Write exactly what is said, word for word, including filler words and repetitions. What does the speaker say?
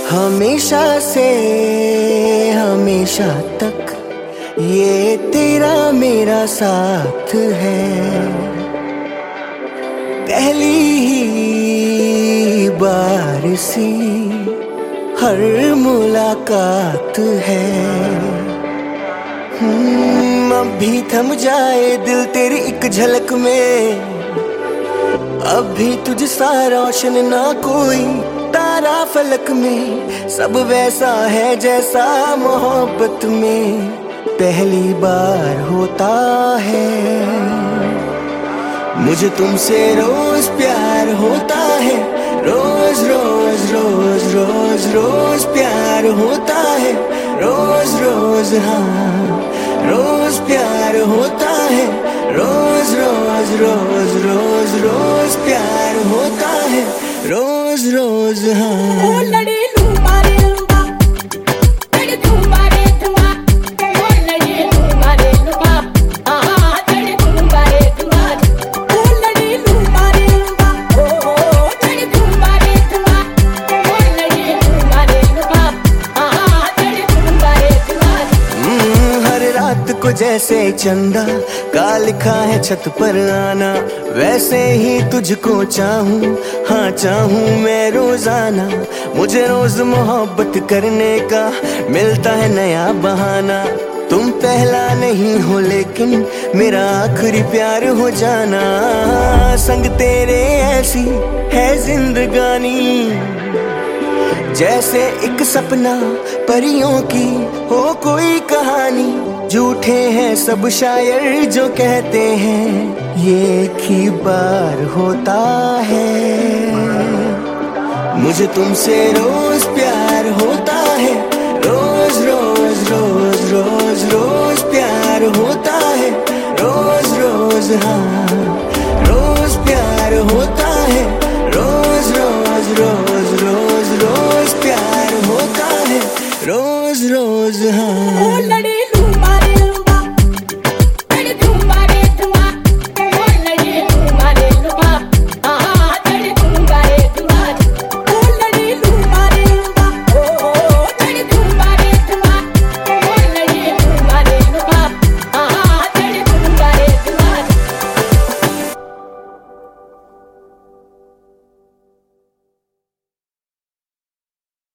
हमेशा से हमेशा तक ये तेरा मेरा साथ है। पहली ही बार सी हर मुलाकात है। हम्म, अब भी थम जाए दिल तेरी एक झलक में। अब भी तुझ सा रोशन ना कोई तारा फलक में। सब वैसा है जैसा मोहब्बत में पहली बार होता है। मुझे तुमसे रोज प्यार होता है। रोज रोज रोज रोज रोज प्यार होता है। रोज रोज हाँ रोज प्यार होता है। रोज रोज रोज रोज रोज प्यार होता है। रोज रोज हाँ। को जैसे चंदा का लिखा है छत पर आना, वैसे ही तुझको चाहूं, हाँ चाहूं मैं रोजाना। मुझे रोज मोहब्बत करने का मिलता है नया बहाना। तुम पहला नहीं हो लेकिन मेरा आखिरी प्यार हो जाना। संग तेरे ऐसी है जिंदगानी जैसे एक सपना परियों की हो कोई कहानी। झूठे हैं सब शायर जो कहते हैं ये एक ही बार होता है। मुझे तुमसे रोज प्यार होता है। रोज रोज रोज रोज रोज प्यार होता है। रोज रोज हाँ